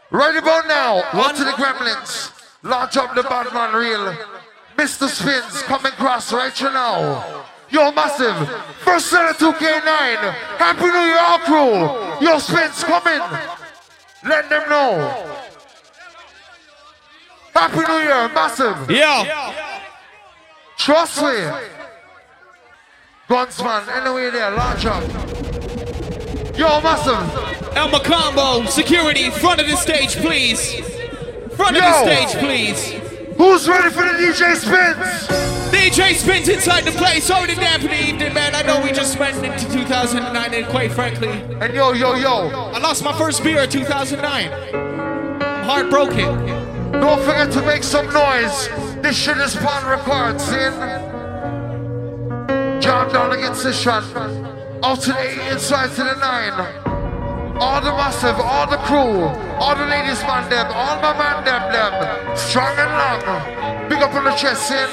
Right about now, on to the Gremlins. Launch up the Batman reel. Mr. Spins coming across right you now. Yo, massive. First set of 2K9. Happy New Year, all crew. Yo, Spins coming. Let them know. Happy New Year, massive. Yeah. Trust me. Gunsman, anyway there, launch up. Yo, massive. Elma Combo, security, front of the stage, please. Front of the stage, please. Who's ready for the DJ Spins? DJ Spins inside the place. Already there for the evening, man. I know we just went into 2009, and quite frankly, and yo, I lost my first beer in 2009. I'm heartbroken. Don't forget to make some noise. This shit is Pond Records, see? Jam down against this shot. Out to the 8, inside to the 9. All the massive, all the crew, all the ladies man them, all my man them. Strong and long. Big up on the chest, see?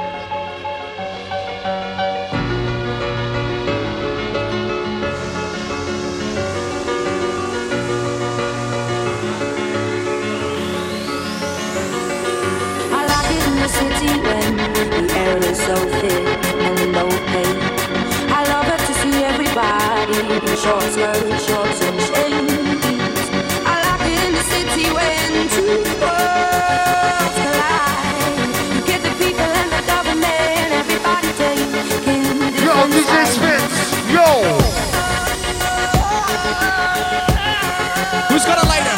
I like it in the city when the air is so thick and no pain. I love it to see everybody in short skirts, shorts and chains. I like it in the city when two worlds collide. You get the people and the government, everybody taking this. Yo, DJ Spins, yo! Who's got a lighter?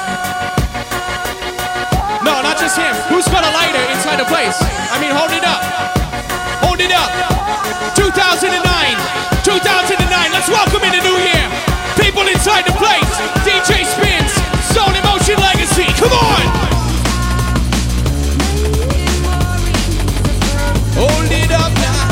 No, not just him. Who's got a lighter inside the place? I mean, hold it up. Hold it up. 2009. 2009. Let's welcome in the new year. People inside the place. DJ Spins. Soul Emotion Legacy. Come on. Hold it up now.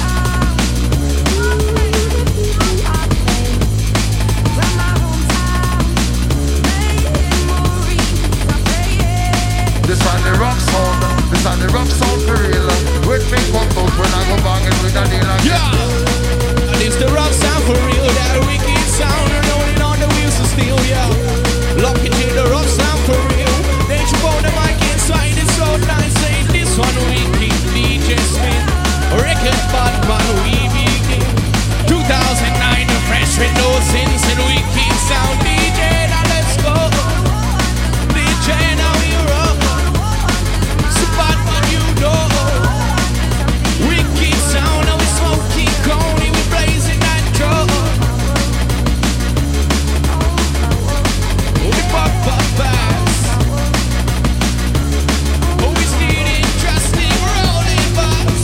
This on the rock sound, this on the rock sound for real. With me combos when I go banging with a deal again. Yeah, and it's the rock sound for real. That wicked sound, rolling on the wheels of steel. Yeah, lock it in the rock sound for real. Then you on the mic inside, it's so nice. Ain't this one wicked? DJ Spin, record Batman, we begin. 2009, the fresh with no sins and wicked sound. DJ, now let's go. DJ, now we rock. Batman, you know. Wicked sound, now we smoking coney, we blazing that drum. We pop fast. Oh, we stealing, trusting, rolling fast.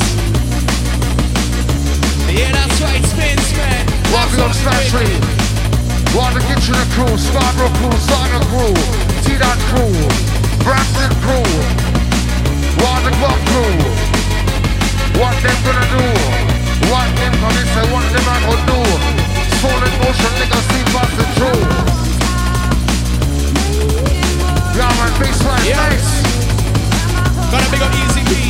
Yeah, that's right, Spins, man. Walking up Smashley. Water Kitchen crew, Scarborough crew, Saga crew, T-Dot crew, Brampton crew, Water Club crew. What them gonna do? What them gonna say? What them man gonna do? Soul in motion, nigga, see passing through. Yeah, man, baseline, Yeah. nice. Gotta big up Easy P.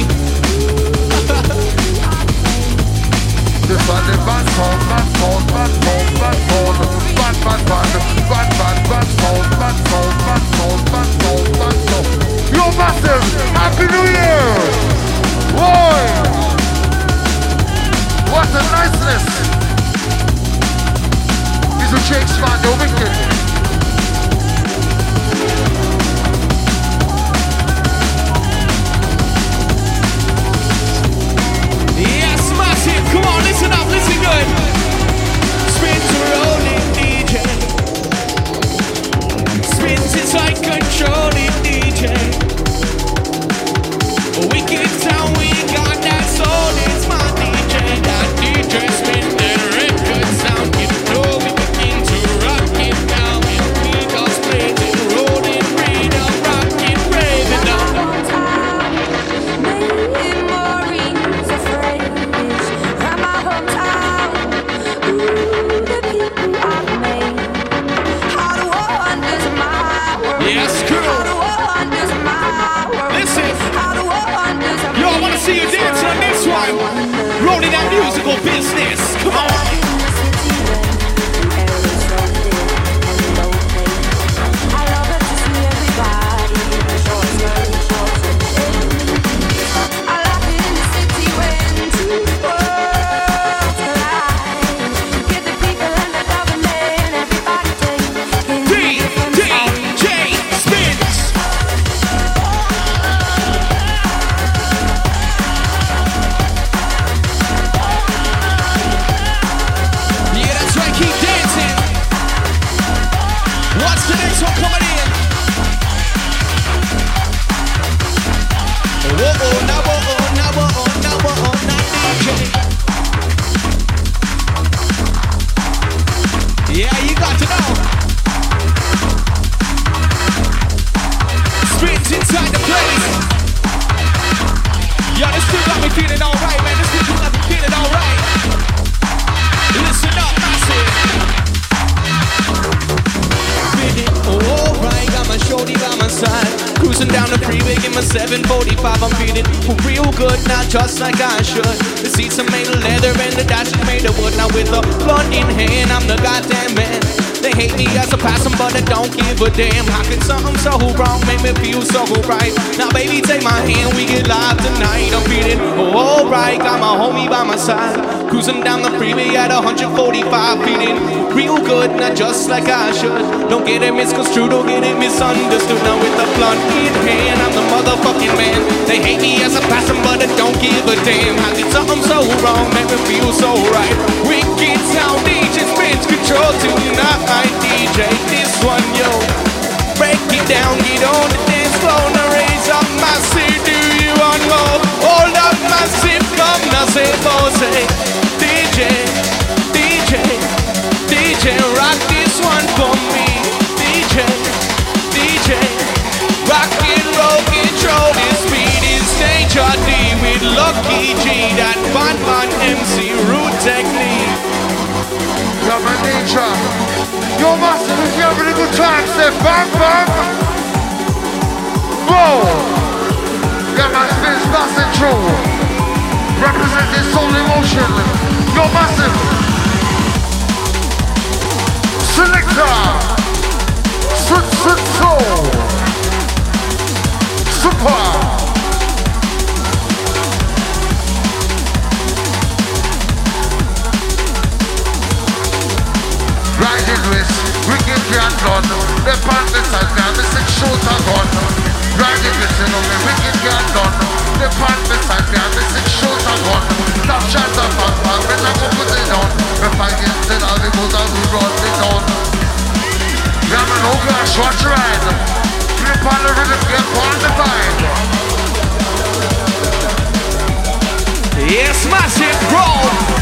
This one the bad sound, bad sound, bad sound, bad sound, bad, bad, bad, bad, bad, bad sound, bad sound, bad sound, bad sound, bad sound. Yo, massive, Happy New Year! Boy! What a niceness! These are Jake's man, they're wicked. Yo, this still got me feeling alright, man. This still got me feeling alright. Listen up, massive. Feeling alright, got my shorty by my side. Cruising down the freeway in my 745. I'm feeling real good, not just like I should. The seats are made of leather and the dash is made of wood. Now with a blunt in hand, I'm the goddamn man. They hate me as a passion, but I don't give a damn. How can something so wrong make me feel so right? Now baby, take my hand, we get live tonight. I'm feeling alright, got my homie by my side. Cruising down the freeway at 145. Feeling real good, not just like I should. Don't get it misconstrued, don't get it misunderstood. Now with a blunt in hand, I'm the motherfucking man. They hate me as a passion, but I don't give a damn. How can something so wrong make me feel so right? Wicked sound, DJ spins control tonight. DJ, this one, yo. Break it down, get on the dance floor. Now raise up my seat, do you want more? Hold up my seat, come now say, say. DJ, DJ, DJ, rock this one for me. DJ, DJ, rock and roll, control this beat is Nature D with Lucky G. That fun MC root technique. Yeah, my Nature. Yo, massive, if you're having a good time, say bang, bang. Whoa. Yeah, man, spins passing through. Representing soul emotion. Yo, massive. Selector. Soul. Super. Riding with wicked grand done. The panties are down, the 6 shows are gone. Riding with you know me, wicked grand done. The panties are down, the 6 shows are gone. Stop shots are fun, when I go put it on. If I get it all, the goes out, we run it down. Yeah man, oh gosh, watch your ride. Flip on the rhythm, get on the vibe. Yes, massive roll.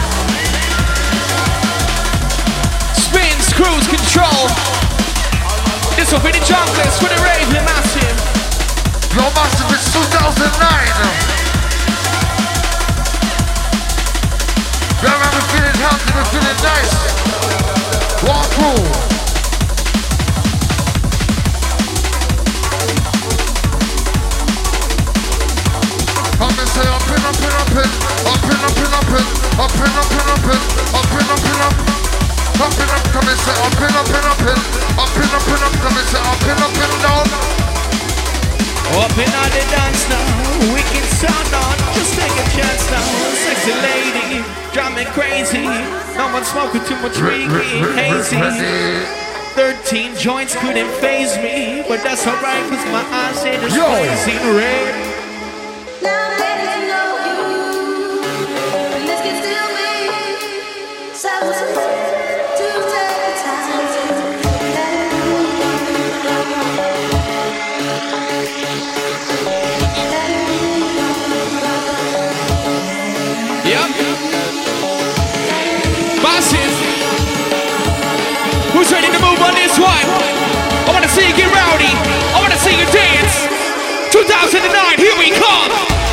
Cruise control. This will be the junglers for the rave, the massive. Yo, massive, it's 2009. Yeah, man, we're feeling healthy, we're feeling nice. Walk through. Come and say up in, up in, up in, up in, up in, up in, up in, up in, up in, up in, up in, up in. Up and up, come and say up and up and up and up and up and up, come and say up and down. Up in on the dance now, wicked sound on, just take a chance now. Sexy lady, drive me crazy. No one smoking too much weed, hazy. 13 joints couldn't faze me, but that's alright, cause my eyes say the crazy red. Who's ready to move on this one? I wanna see you get rowdy. I wanna see you dance. 2009, here we come.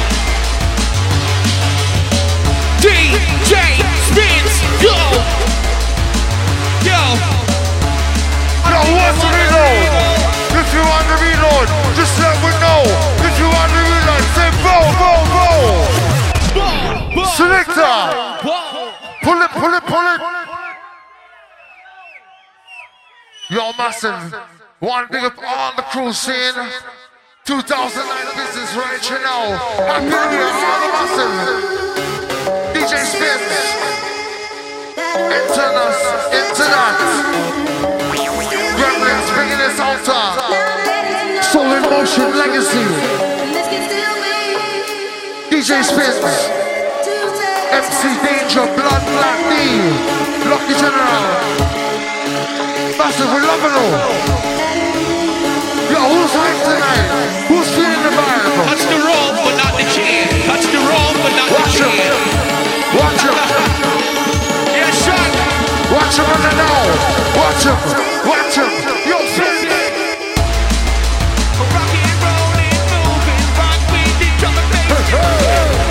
DJ spins, go. Yo. Yo, what's the reload? If you want to reload, just let me know. If you want to reload, say go. Selector. Pull it, pull it, pull it. Yo, massive. One big up all the crew scene. 2009 business right here now. Happy New Year, all the massive. DJ Spins. Into us, into that. Gremlins bringing this altar. Soul in Motion Legacy. DJ Spins. MC Danger, Blood Black D. Lucky General. Massive, we're loving all. Yo, who's hyped tonight? Who's feeling the vibe? Touch the rope, but not the chair. Touch the rope, but not the chair. Watch him. Yeah, shot. Watch him on the now. Watch him. Watch him. Yo, spin. Rocky and rolling, moving, rock with the drum and bass.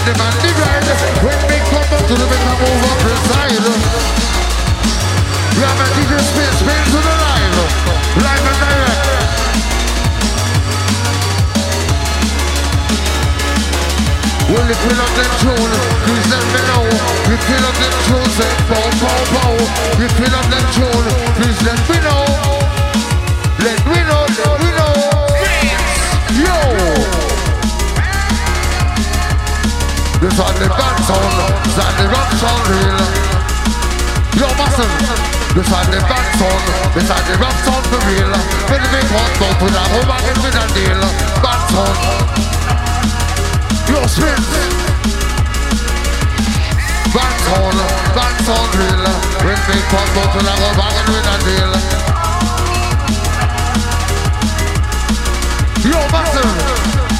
demand the ride. When we come up to the bit, I move up the side. Yeah, man, DJ spin to the live. Live and direct. Well, if we love them tune, please let me know. If you love them tune, say pow, pow, pow. If you love them tune, please let me know. Let me know, let me know. Yo! This on the bad sound, this on the rock sound real. Yo, massive. This on the bad sound, this on the rock sound for real. When we want to put a home and with a deal. Bad sound. Yo, spin. Bad sound real. When we come out to the home and with a deal. Yo, massive.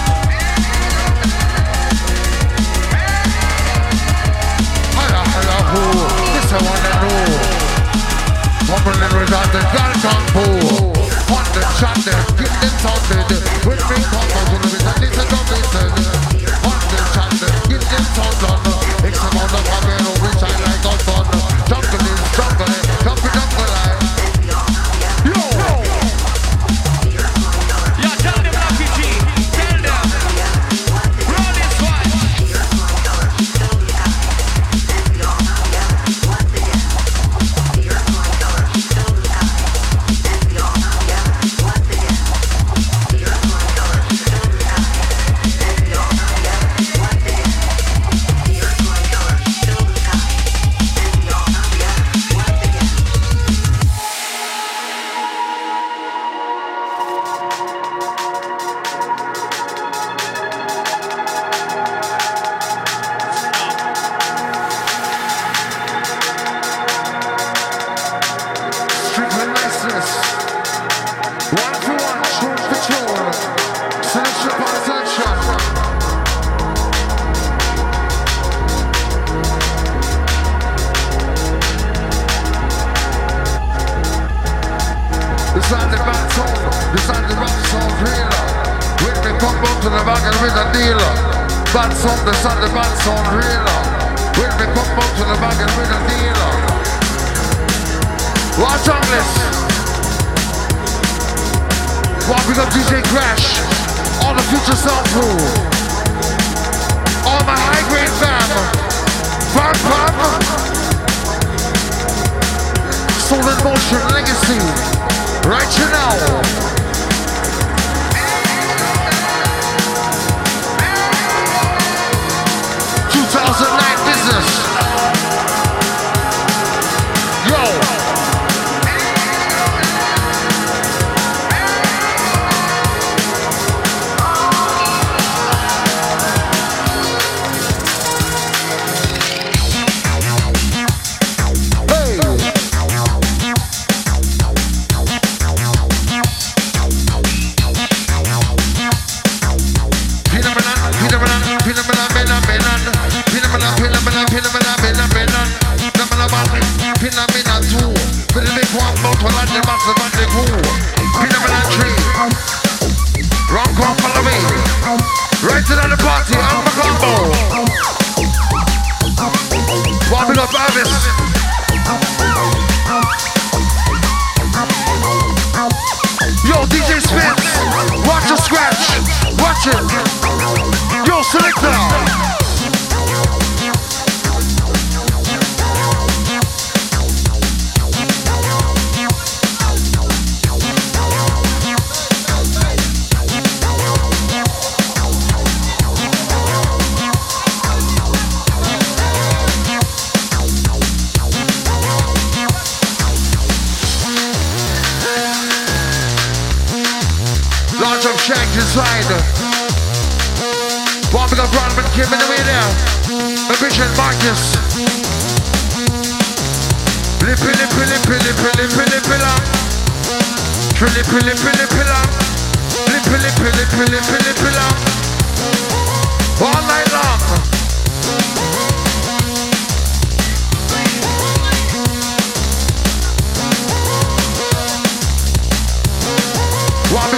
This I wanna know. Bubbling without the gun pool. On the chat there, get them sounded. When we come out to the bit, and it's a double. On the chat there, get them sounded. X amount of Pamelo, we shine like a sun. Juggling, jumping like. Yo! Yeah, tell them Lucky G. Tell them. Roll this one. All night long.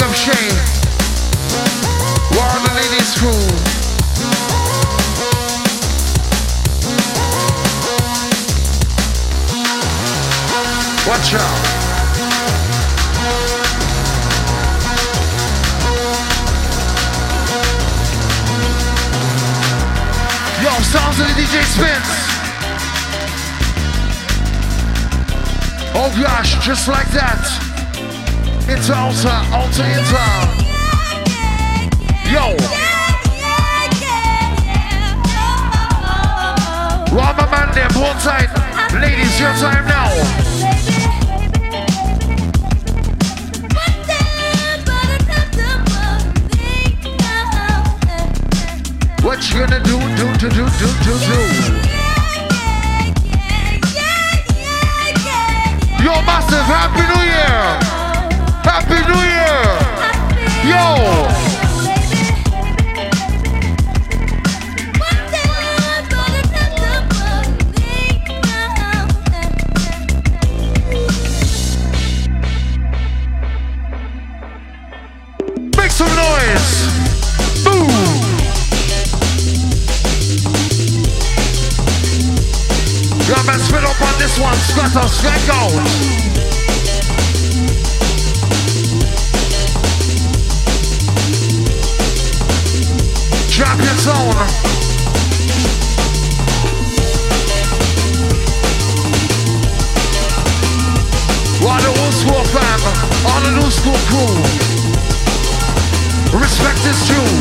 Shane, War the ladies crew. Watch out. Yo, sounds of the DJ Spins. Oh gosh, just like that. Into altar, altar into. Yo. One my man there, hold tight. Ladies, your time now. What you gonna do? Yo, massive, Happy New Year! Happy New Year! Yo! Make some noise! Boom! Yeah, man, spit up on this one. Scatter, skank out. Champion zone. All the old school fam, all the new school crew. Respect is due.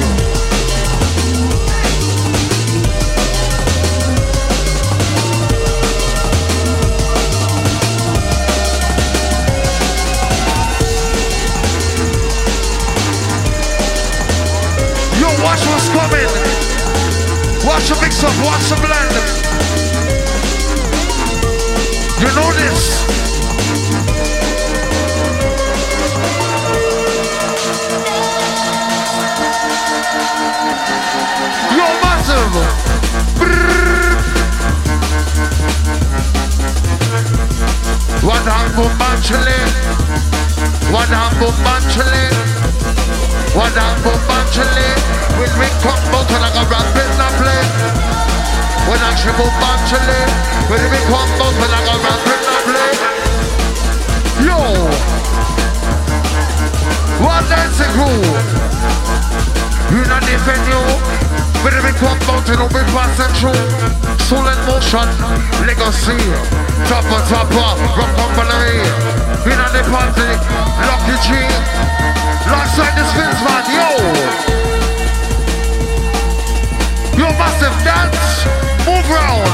Watch what's coming. Watch the mix up, watch the blend. You know this. Yo, massive. One humble manchele. One humble manchele. One humble manchele. When we come out and I got rap in the play. When I triple manchele. When we come out and I got rap in the play. Yo. One dancing crew. You not the venue. When we come out and we passing through. Soul in motion. Legacy. Topper, rock company. We not the party. Lucky G. Last side the spins man. Yo. Yo, massive dance, move round.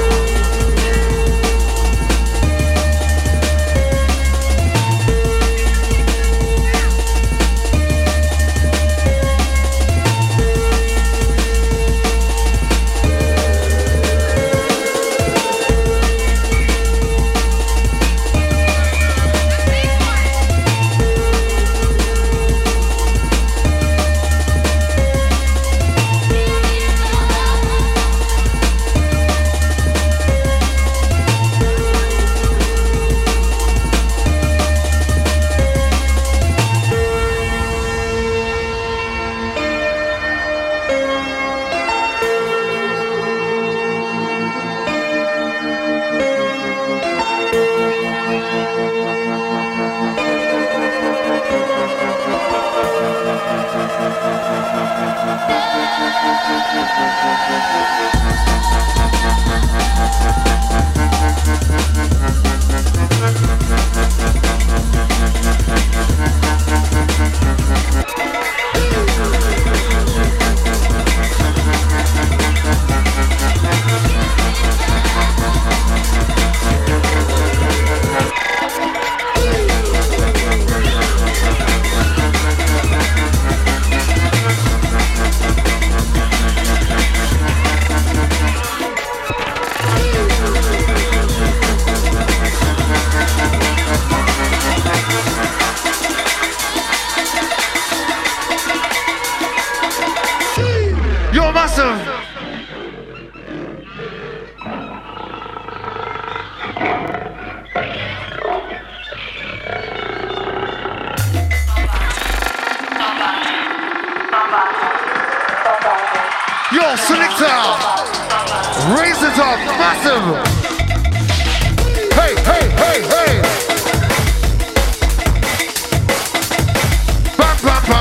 Yo, selector, raise it up, massive. Hey, hey, hey, hey.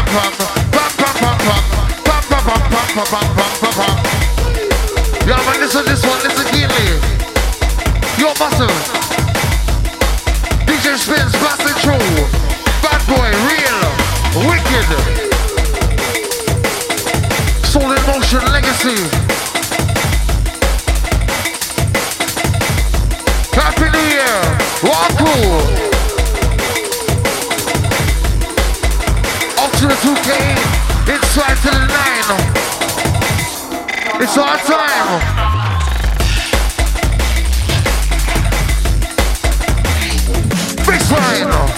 Yeah, man, listen to this one, listen keenly. Yo, massive. DJ Spins, passing through. Bad boy, real, wicked. Soul in motion, legacy. Happy New Year. Walk cool. Up to the 2K, inside to the 9. It's our time. Baseline.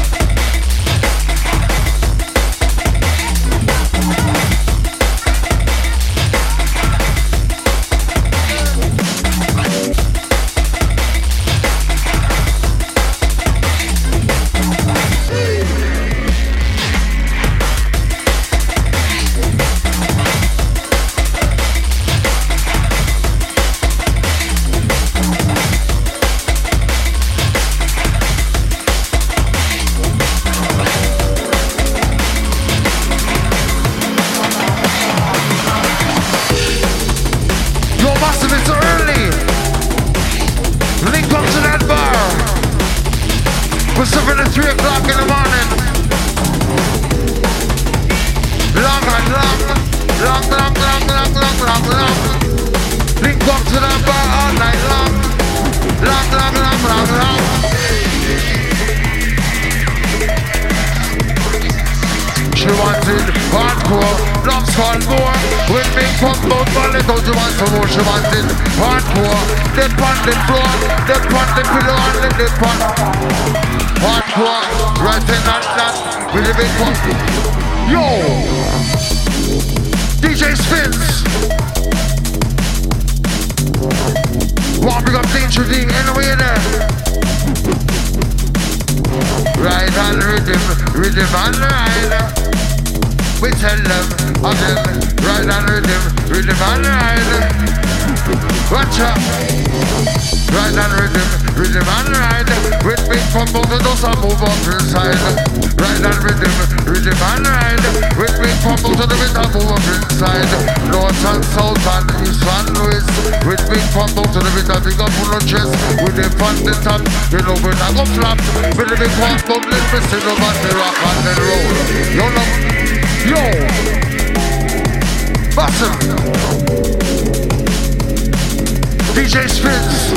DJ Spins,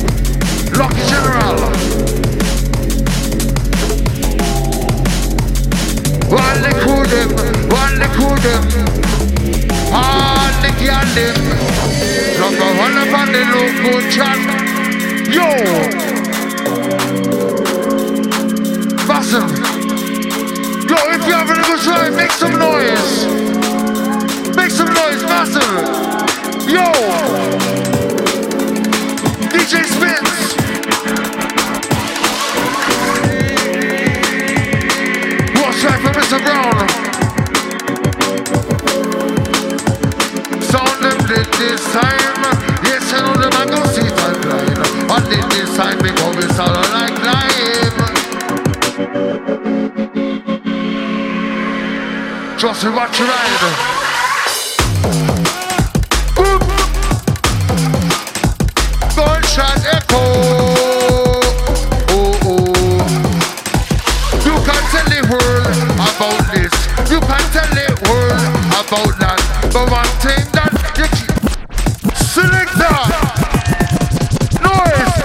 Lucky General. One the cool them, all the girl them. Number one upon the local chat. Yo, Massive. Yo, if you're having a good time, make some noise. Make some noise, Massive. Yo. DJ Spins. What's right for Mr. Brown? Sound them did this time. Yes, I know them I go see that line. But did this time because we sound like lime. Just watch your ride. Gunshot echo. Oh, oh. You can tell the world about this. You can tell the world about that. But one thing that you keep. Selector. Noise.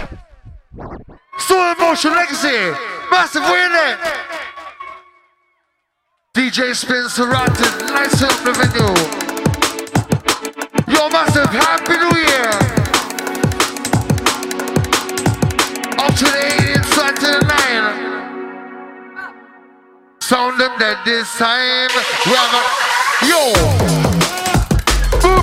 Soul Emotion Legacy. Massive winner. DJ Spins Rotted. Nice up the venue. Yo, Massive. Happy New Year. Up to the 8, inside to the 9. Sound them dead this time. We have a yo. Boop.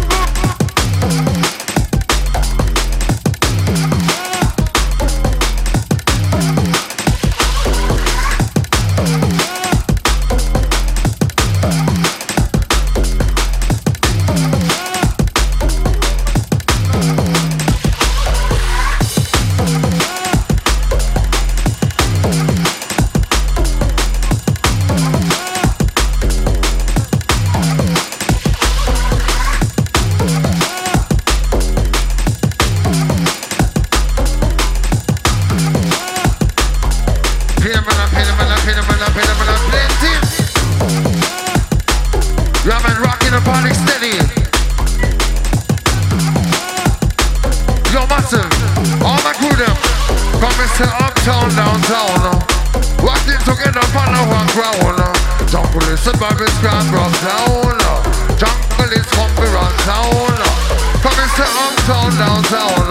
Coming to uptown, downtown. Working together on the one ground. Jungle is suburban scrap rock down. Jungle is comfy run town. Coming to uptown, downtown.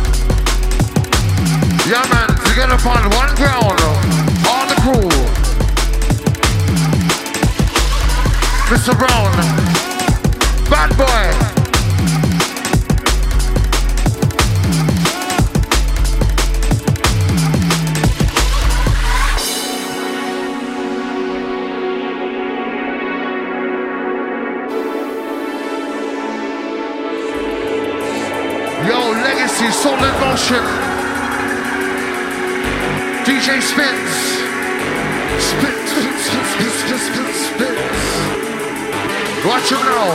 Yeah man, together upon one ground. All the crew. Mr. Brown. Bad boy. Legacy, solid motion. DJ spins. Spins. Watch him now.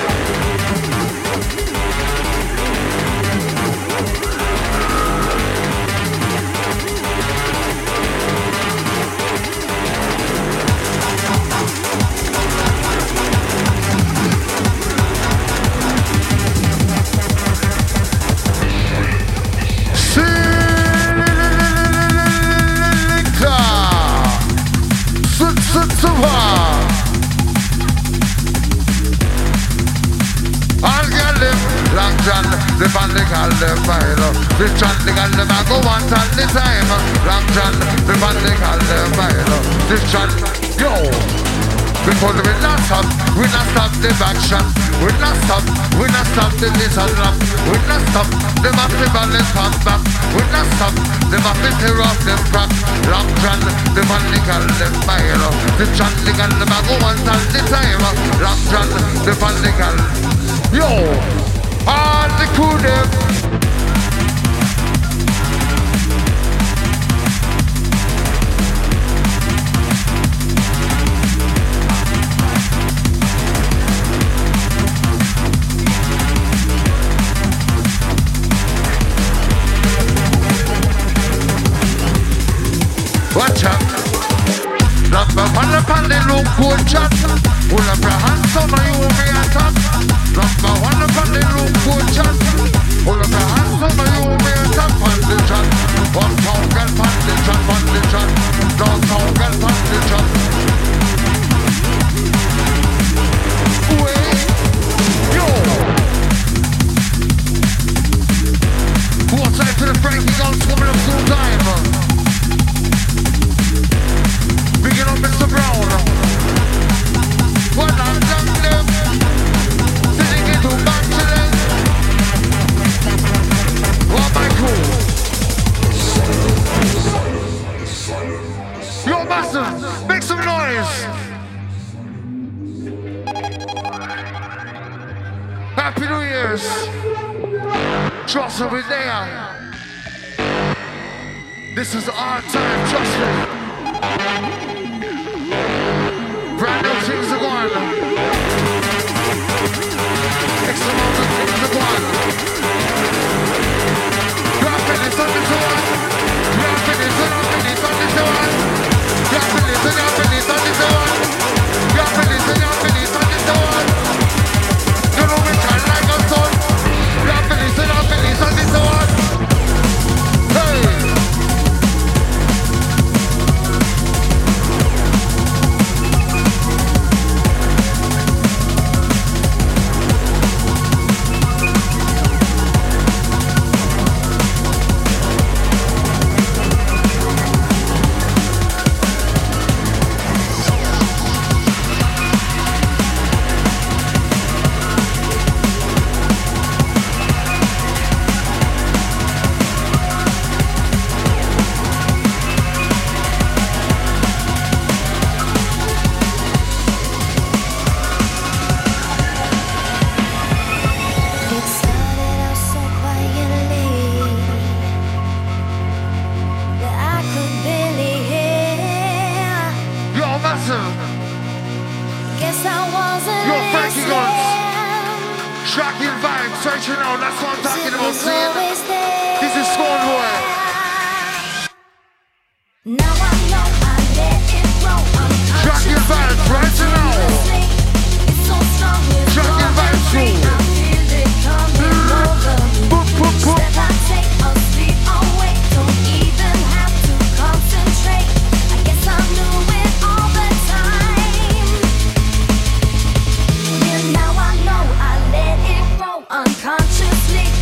The family call them fire. The chant they call them I go one all the time. Long John, the family call them fire. The chant, yo. Because we not stop the action. We not stop the little rap. We not stop the massive balance come back. We not stop the massive tear off them crack. Long John, the family call them fire. The chant they call them I go one all the time. Long John, the family call. Yo. All the crew them. Watch out. Number one upon the look good chat. Pull up your hands on you will be attack. Number one upon the look good chat. Pull up your hands on you will be attack. On the chat. Uptown girl on the chat, on the chat. Downtown girl on the chat. Wait. Yo. What's that for the Frankie Guns coming up full time? Picking up Mr. Brown. Well, I'm done them. Sitting into Bachelor. What my crew? Yo, master, make some noise. Happy New Year's. Trust me, we're there. This is our time, trust me. Brand new things are going. Extra amount of things are going. You're finished on this one. You're finished on this one. You're finished on this one. You're finished on this one. You know we shine like a sun. You're finished on this one. Hey! Searching out, that's what I'm talking about, see? This is Scornboy. Now I know I let it grow. Track your vibes right now. Track your vibes through. Boop, boop, boop.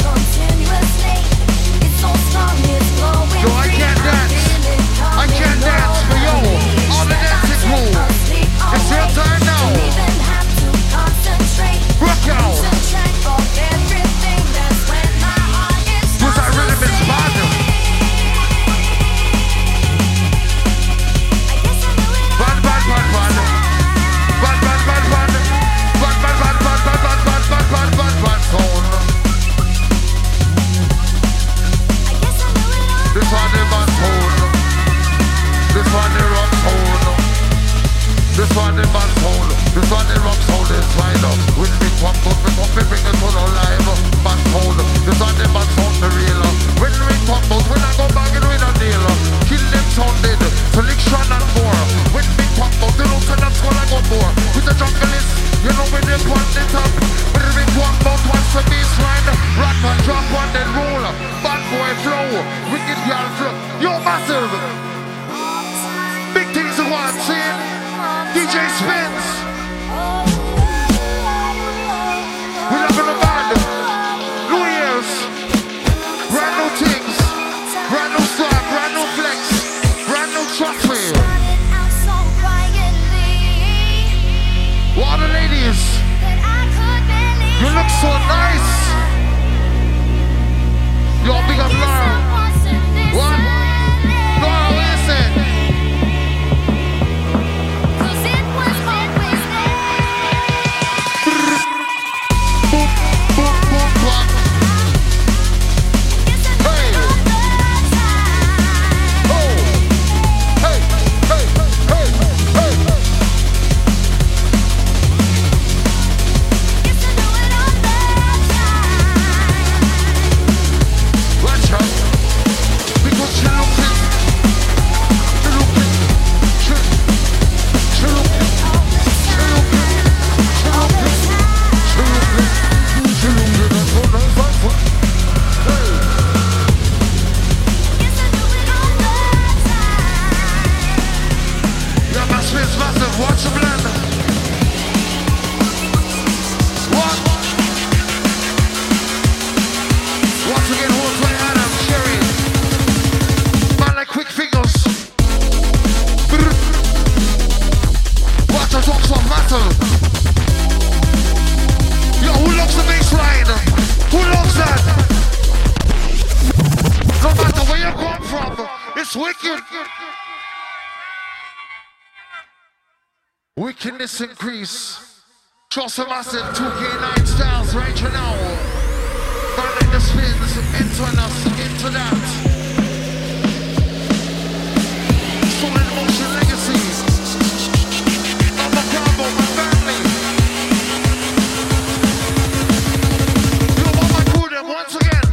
Wickedness increase. Trust a massive 2K9 styles right now. Burning the spins into us, into that. Solid motion legacy. I'm a Bravo, my family. You want my crew them once again.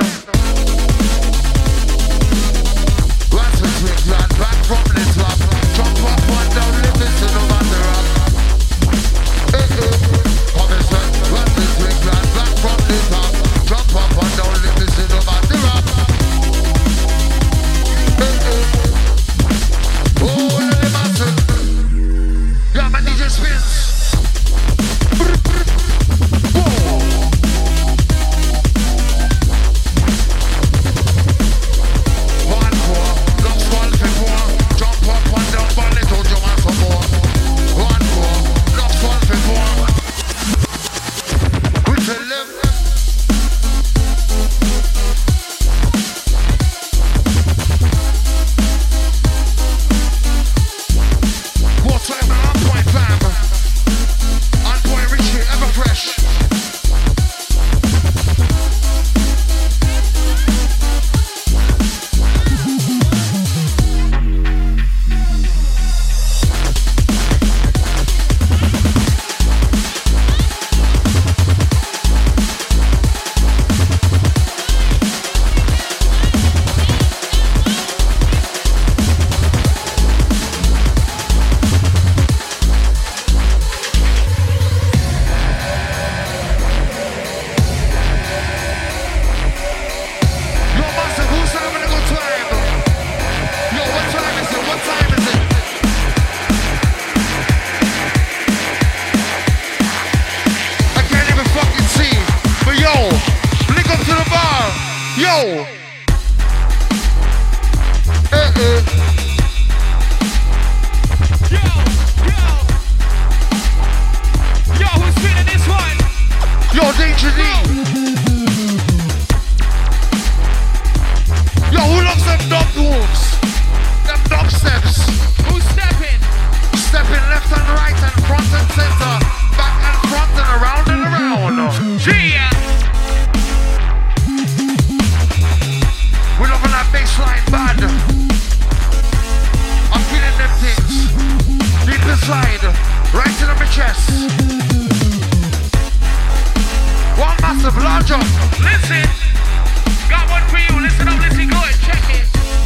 Once we swing land back from the top. Jump up, one down, limits in the matter of. Jump up and down, let me see the body rock. Yo! Yo, who's feeling this one? Yo, Danger D! Yo, who loves them dog moves? Them dog steps? Who's stepping? Stepping left and right and front and center. Back and front and around and around. Yeah! We're loving that bassline bad. I'm feeling them things. Deep inside. Right into my chest. One massive large up. Listen! Got one for you. Listen up, listen good. Check it.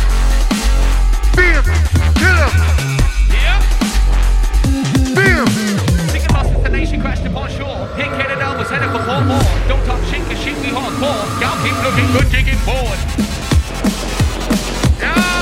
Beam. Kill him. Yeah? Beam. Thinking about since the nation crashed upon shore. Pink-headed Elvis headed for 4 more. Don't talk shit, cause shit be hardcore. Y'all keep looking good, digging forward. Yeah!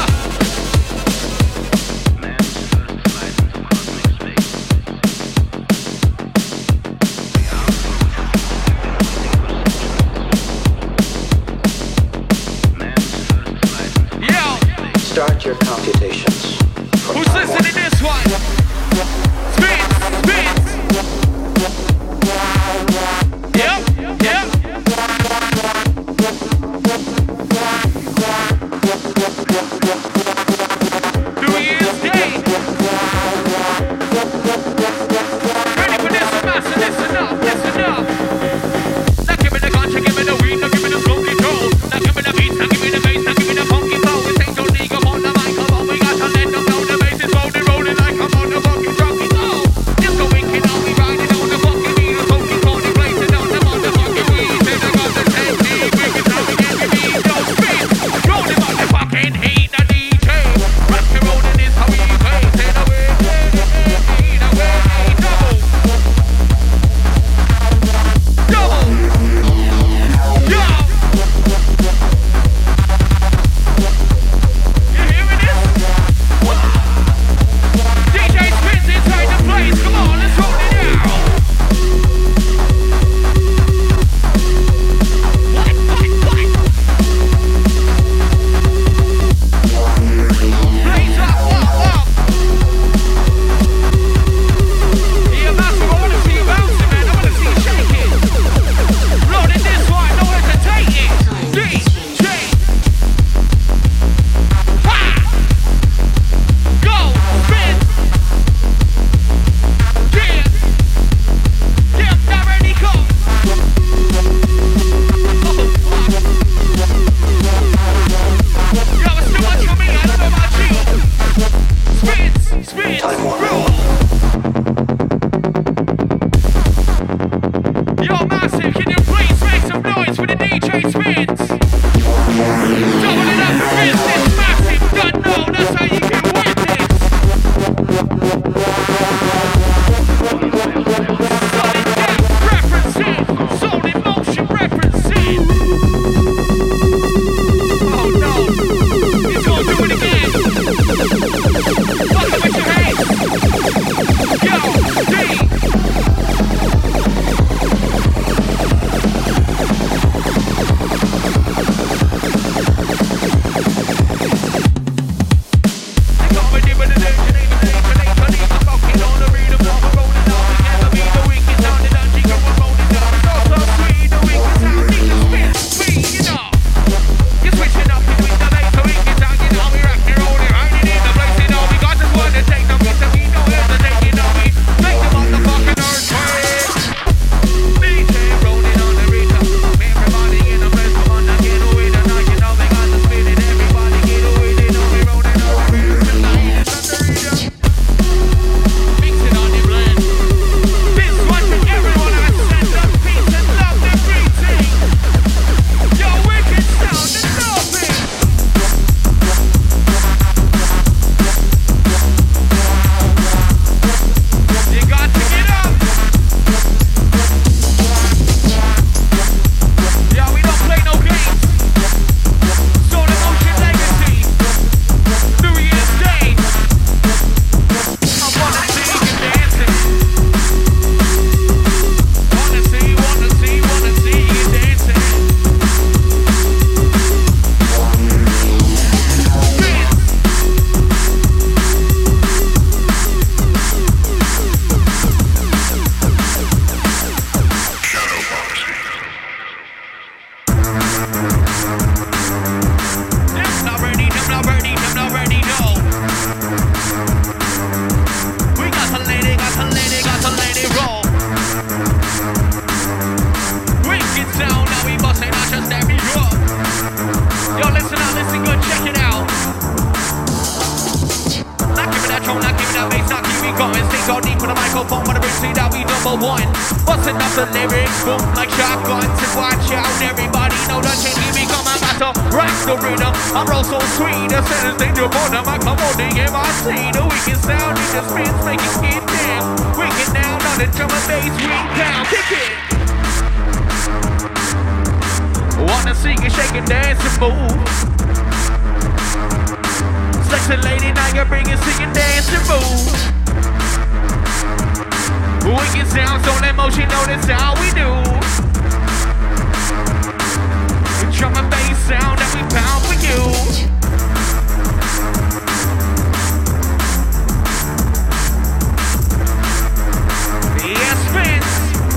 Start your computations. Who's listening this one? Spins, spins. Yep, yep. New Year's Day. Ready for this one, master? Listen up, listen up. Now give me the ganja, give me the weed, now give me the smoky dough. Now give me the beats, now give me the bass, now give me the funky flow. It ain't no league, I'm on the mic, come on, we got to let them know the bass is rolling, rolling like I'm on the fucking drunky flow. Just go winking on me, riding on the fucking beat, a funky corny, blazing on the motherfucking weed. Then I got the 10 D, bringing down the enemy, no spin. Rolling on the fucking heat, the DJ. Rock and rolling is how we play, take away, double. Double. Yo! You hearing this? DJ spins inside the place. Come on, let's roll it out. What? Blaze up, up. Yeah, master, I wanna see you bouncing, man. I wanna see you shaking. Rolling this one, no hesitating. DJ. Ha! Go, spin. Yeah. Yeah, now ready, go. Oh, fuck. Yo, it's too much for me, I don't know about you. Spins, roll. Yo, massive, can you please make some noise for the DJ spins? Doubling up the business, massive, don't know, that's how you can win this. Solid depth, referencing, solid motion, referencing. Oh no, he's gonna do it again. Fuck it with your hands. Yo, D. go deep with the microphone when the bridge see that we number one. Busting up the lyrics, boom like shotguns. And watch out, everybody know the change become a master. Rock the rhythm, I roll so sweet. I said it's danger for them, I come on the MIC. The wicked sound in the spins, make it get down. Wicked down on the drum and bass, ring down, kick it. Wanna see you shake and dance and move. Sexy lady, now you're bringing singing, dance and move. Wicked sounds on emotion, know that's how we do. The drum and bass sound that we pound for you. Yes, Vince.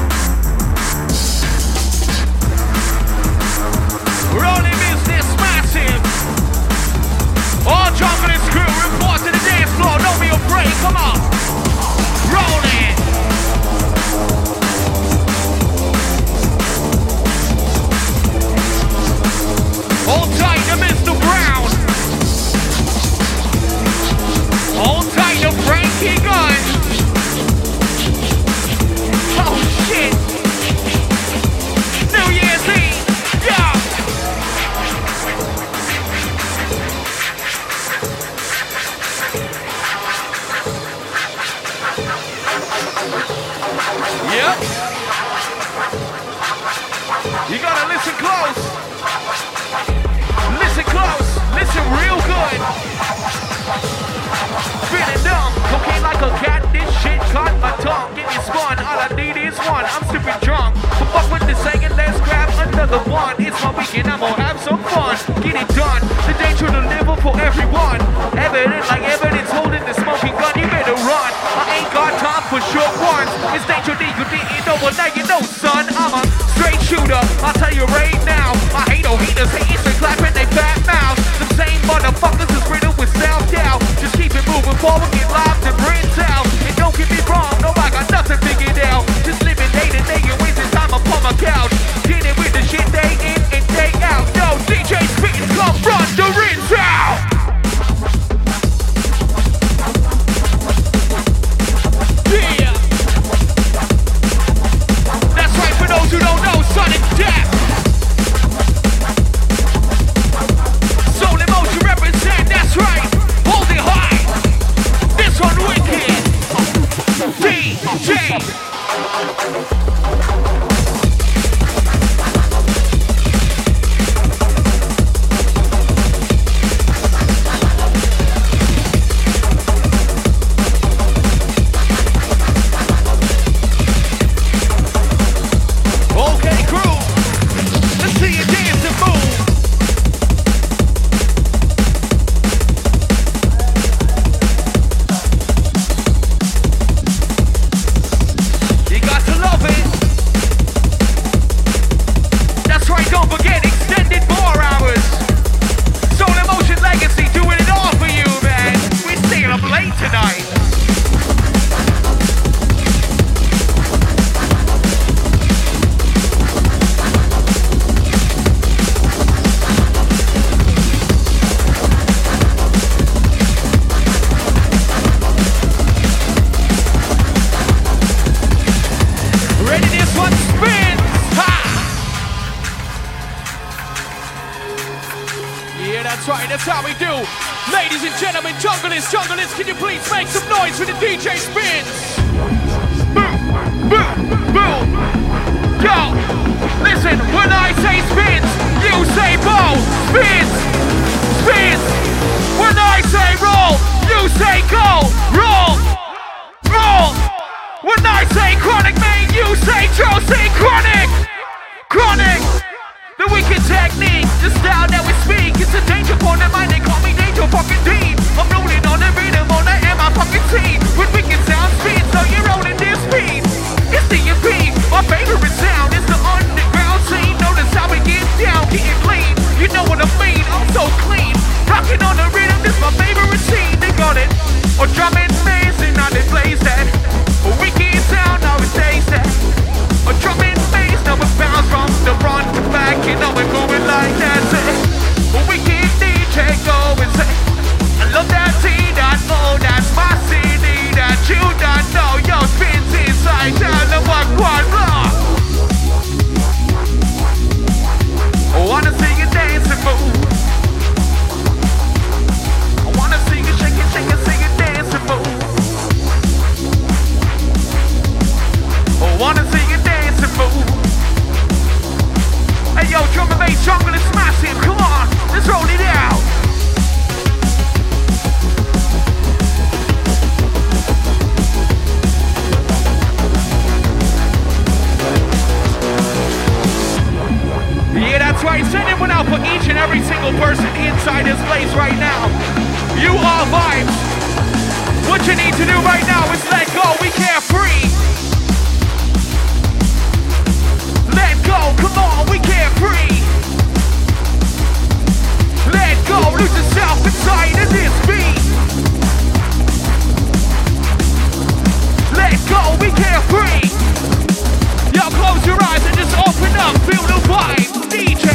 Rolling business massive. All jumping crew report to the dance floor. Don't be afraid. Come on. Roll it. Hold tight to Mr. Brown. Hold tight to Frankie Gunn. Oh shit. New Year's Eve. Yeah. Yep. You gotta listen close. Listen close. Listen real good. Feeling dumb. Cocaine like a cat. This shit caught my tongue. Get me spun. All I need is one. I'm stupid drunk. But fuck with the second. Let's grab another one. It's my weekend. I'm gonna have some fun. Get it done. The danger to live for everyone. Evidence like evidence holding the smoking gun. You better run. I ain't got time for short ones. It's danger that you didn't know, but now you know, son. I'm a straight shooter. I'll tell you right now. I hate no haters, hating and clapping they fat mouths. The same motherfuckers is riddled with self-doubt. Just keep it moving forward, get live to Prince out. And don't get me wrong, no, I got nothing figured out. Just living day to day and wasting time upon my couch. Dealing with the shit day in and day out. Yo, DJ spitting, come run the rinse out. Yeah. That's right, for those who don't know, Sonic Death. Soul Emotion represent, that's right. Hold it high. This one wicked. DJ. Okay, crew. Let's see you dance and move. You got to love it. That's right, don't forget extended 4 hours. Soul Emotion Legacy doing it all for you, man. We're staying up late tonight. Ready, this one spins. Ha! Yeah, that's right, that's how we do. Ladies and gentlemen, junglers, can you please make some noise for the DJ spins? Boom, boom, boom. Yo, listen, when I say spins, you say bow. Spins, spins. When I say roll, you say go. Roll, roll. When I say chronic, man, you say Joe, say chronic. Chronic. The wicked technique, the style that we speak. It's a danger for the mind, they call me Danger fucking Dean. I'm rolling on the rhythm on the MI fucking team. With wicked sound speed, so you're rolling this speed. It's D&P, my favorite sound is the underground scene. Notice how we get down, getting clean. You know what I mean, I'm so clean. Rocking on the rhythm, this my favorite scene. They got it, or drum and bass, and now they plays that. A wicked sound, now it stays that. A drum and bass, now it bounce from the front to back. You know we're moving like that. for each and every single person inside this place right now. You are vibes. What you need to do right now is let go. We can't free. Let go. Come on, we can't free. Let go. Lose yourself inside of this beat. Let go. We can't free. Yo, close your eyes and just open up. Feel the vibe. DJ.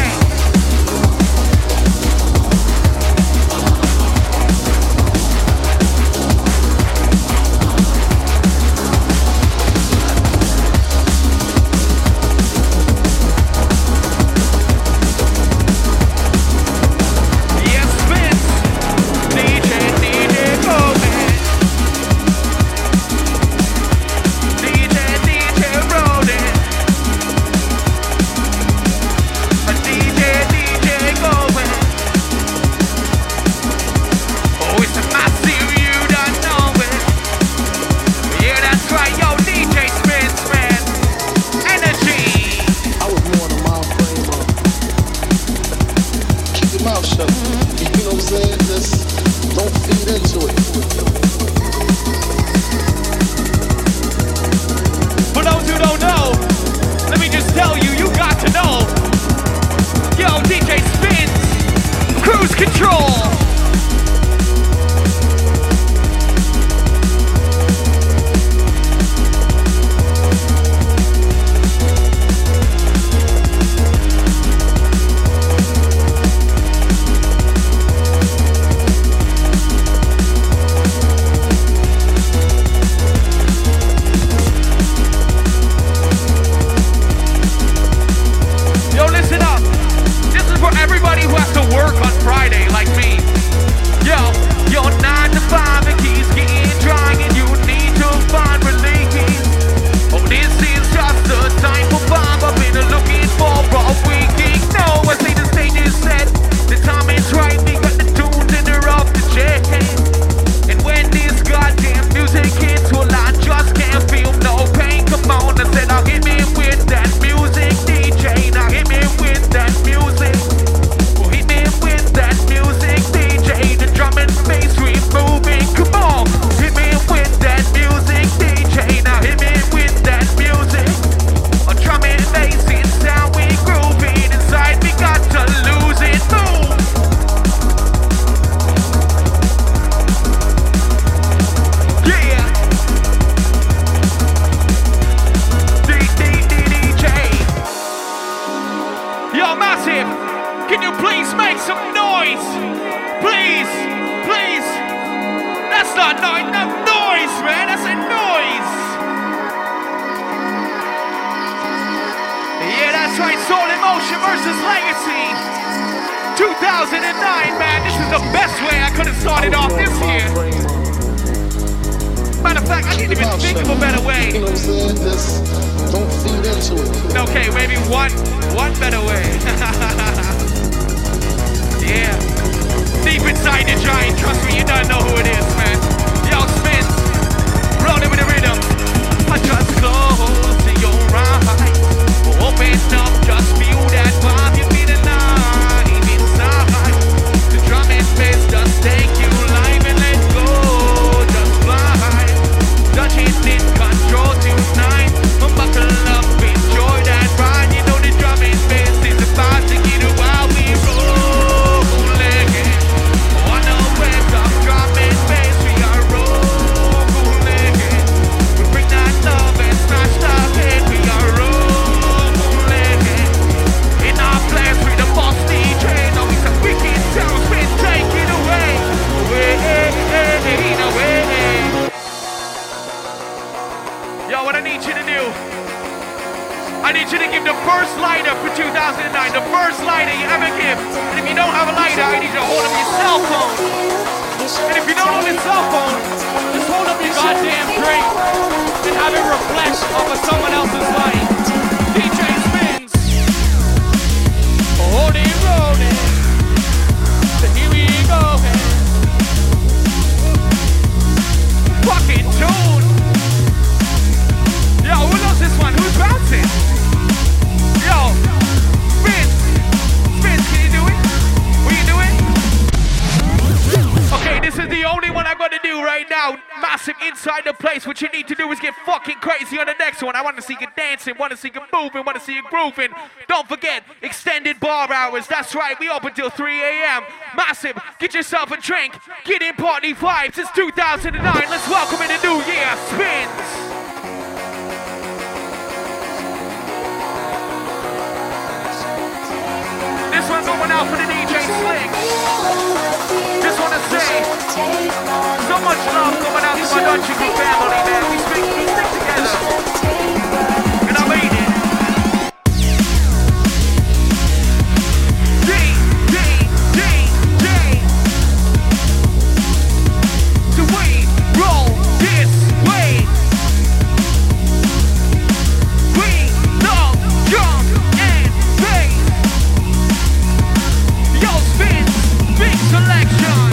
Who's bouncing? Yo, Spins, can you do it? Massive inside the place. What you need to do is get fucking crazy on the next one. I want to see you dancing, want to see you moving, want to see you grooving. Don't forget, extended bar hours. That's right, we open till 3 a.m. Massive, get yourself a drink. Get in party vibes. It's 2009. Let's welcome in the new year. Spins. This one going out for the DJ Sling. Just want to say, so much love coming out to my Dungeon Crew family, man. We stick together. And I made it. So we roll this way. We love drum and bass. Yo, Spins, big selection.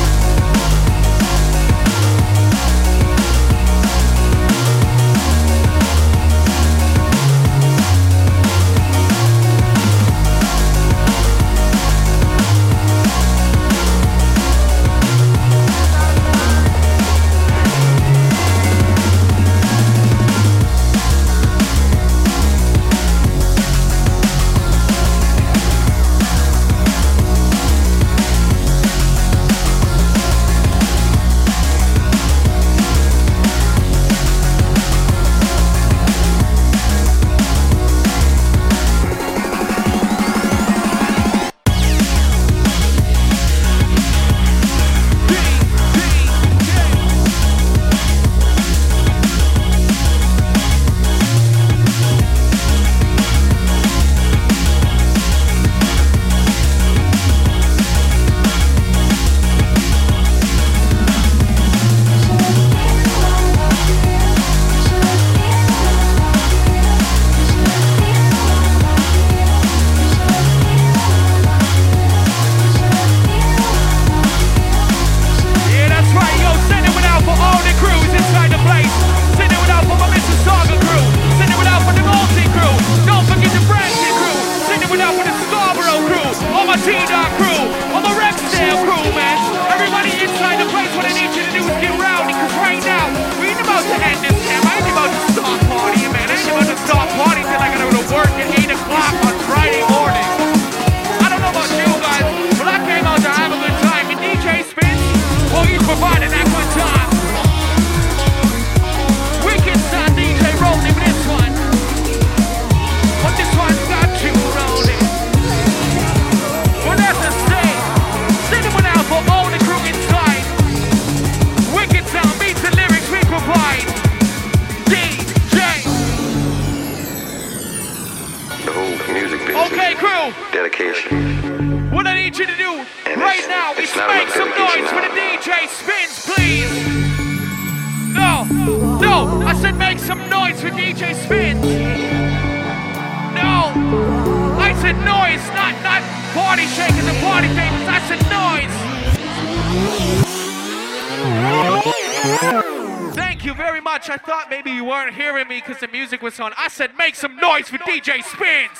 I said make some noise for DJ Spins.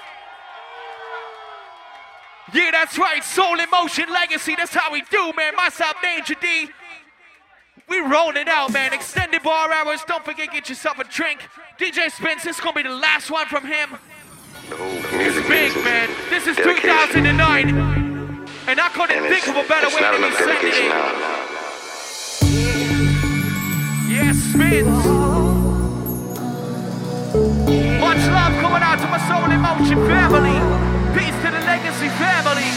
Yeah, that's right. Soul in Motion Legacy. That's how we do, man. Myself, Danger D. We rolling out, man. Extended bar hours. Don't forget, get yourself a drink. DJ Spins, this is going to be the last one from him. It's big, man. This is 2009. And I couldn't think of a better way than to send it in. Yes, Spins. Much love coming out to my Soul in Motion family. Peace to the Legacy family.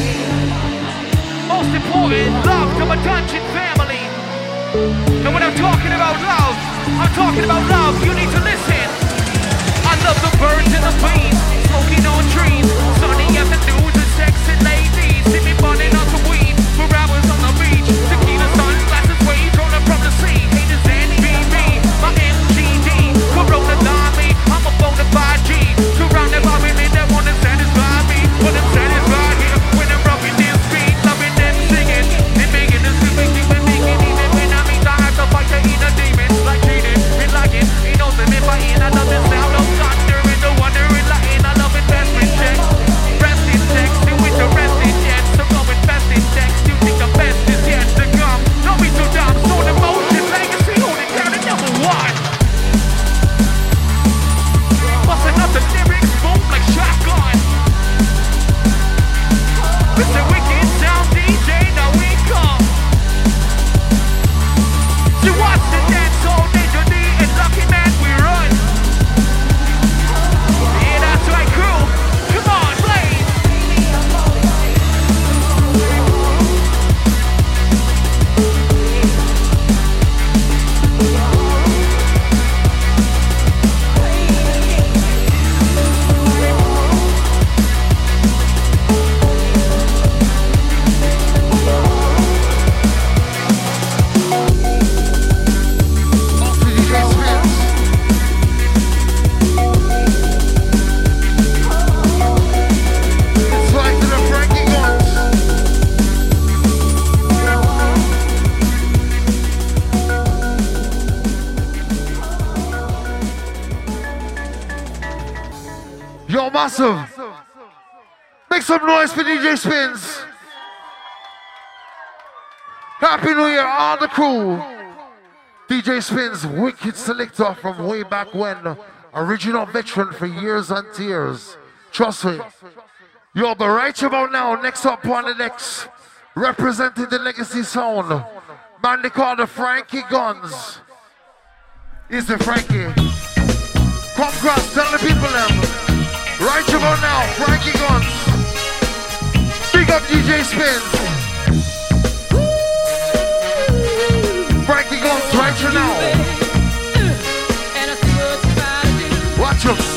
Most important, love to my Dungeon family. And when I'm talking about love, I'm talking about love. You need to listen. I love the birds and the bees, smoking on trees, sunny afternoons and sexy ladies. See me burning on some weed for hours on the beach. Tequila sunglasses, waves rolling from the sea. Haters and BB, my MGD, Corona Lamy. I'm a bona fide G, surrounded by women that wanna satisfy me. But I'm satisfied here when I'm rocking this beat, loving them singing. They making us feel even when I mean I have to fight the inner demons like cheating and lying. Ain't no limit by in, I love the sound of thunder and the wonder and light. I love investment checks, resting checks. Mr. Wicked Sound DJ, now we come. To watch the dance hall, Ninja D and Lucky Man, we run. Yeah, that's right, crew. Come on, play. Yo, massive. Make some noise for DJ Spins. Happy New Year, all the crew. DJ Spins, wicked selector from way back when. Original veteran for years and years. Trust me. Yo, but right about now, next up on the next, representing the legacy sound, man, they call the Frankie Guns. Is the Frankie. Come cross, tell the people them. Right about now, Frankie Guns. Big up DJ Spins. Frankie Guns, right now. Watch him.